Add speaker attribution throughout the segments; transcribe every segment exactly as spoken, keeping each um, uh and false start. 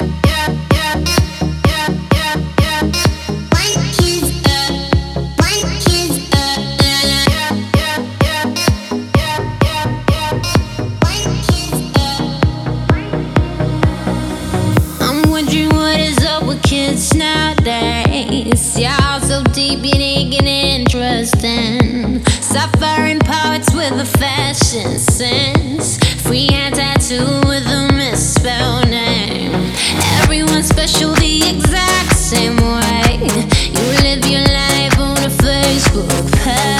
Speaker 1: Kids nowadays, y'all so deep in taking interest in suffering poets with a fashion sense, freehand tattoo with a misspelled name. Everyone's special the exact same way. You live your life on a Facebook page.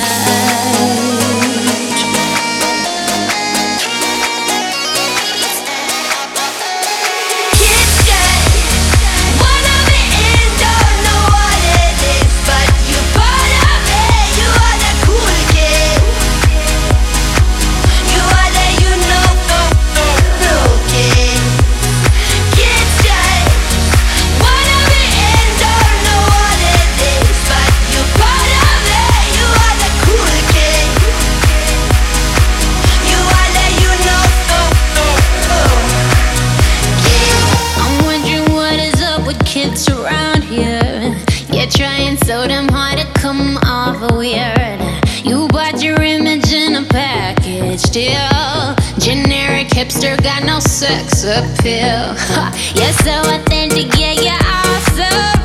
Speaker 1: Kids around here, you're trying so damn hard to come off weird. You bought your image in a package deal. Generic hipster, got no sex appeal. You're so authentic, yeah, you're awesome.